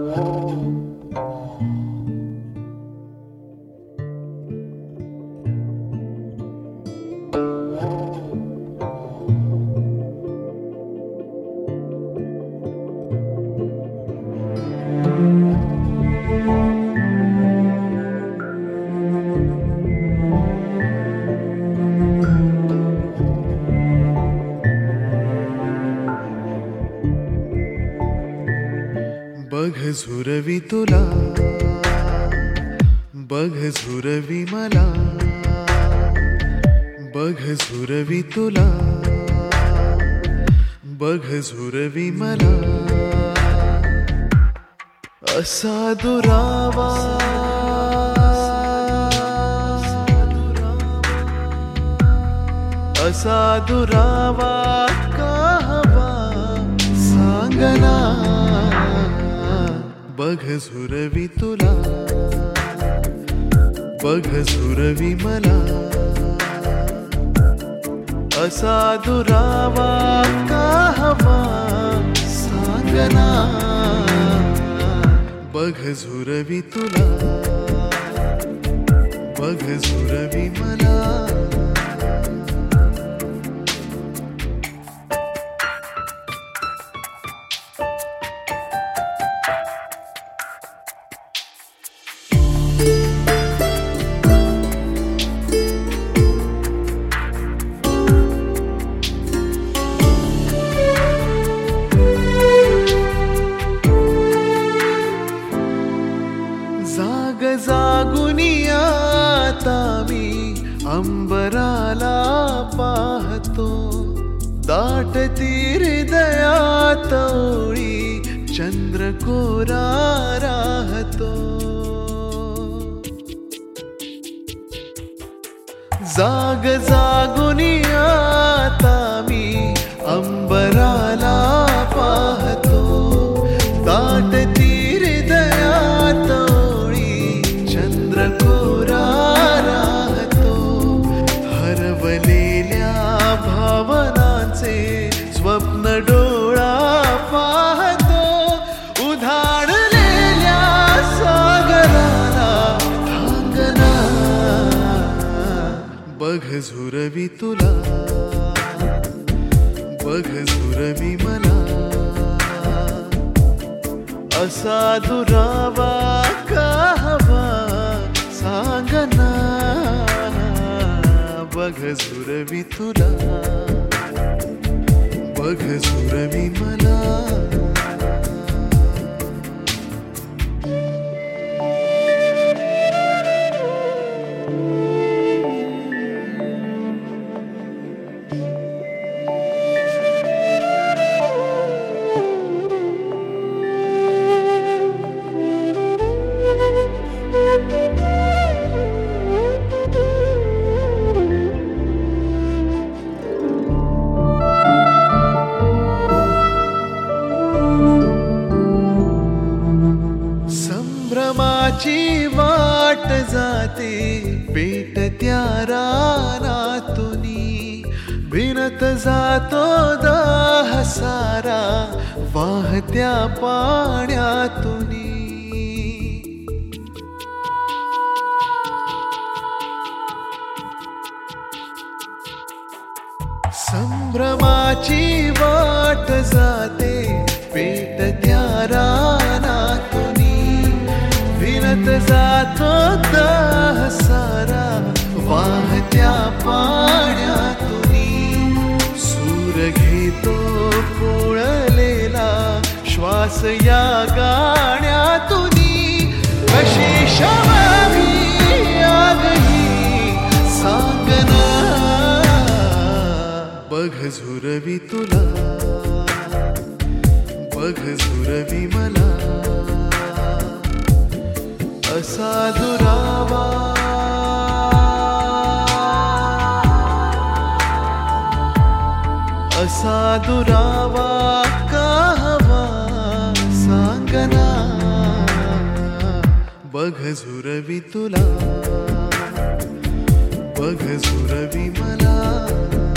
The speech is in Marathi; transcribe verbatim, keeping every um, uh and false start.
बघ झुरवी तुला, बघ झुरवी मला, बघ झुरवी तुला, बघ झुरवी मला, असा दुरावा असा दुरावा का हवा सांगना. बघ झुरवी तुला, बघ झुरवी मला, असा दुरावा का हवा सांगना. बघ झुरवी तुला, बघ झुरवी मला. जाग जागुनिया आता मी अंबराला पाहतो, दाटती हृदयात ओळी चंद्र कोरा राहतो. जाग जागुनिया आता मी अंबराला पाहतो, दाटती हृदयात कोरा राहतो. हरवलेल्या भावनांचे स्वप्न डोळा पाहतो, उधाणलेल्या सागराला थांगना. बघ झुरवी तुला, बघ झुरवी मला, असा दुरावा का हवा सांगना. बघ झुरवी तुला, बघ झुरवी मला. संभ्रमाची वाट जाते पेटत्या रानातुनी, भिनत जातो दाह सारा वाहत्या पाण्यातुनी. संभ्रमाची वाट जाते पेटत्या रानातुनी, भिनत जातो दाह सारा वाहत्या पाण्यातुनी. सूर घेतो पोळलेला श्वास या गाण्यातुनी, कशी शवावी आगही सांगना. बघ झुरवी तुला, बघ झुरवी मला, असा दुरावा असा दुरावा का हवा सांगना. बघ झुरवी तुला, बघ झुरवी मला.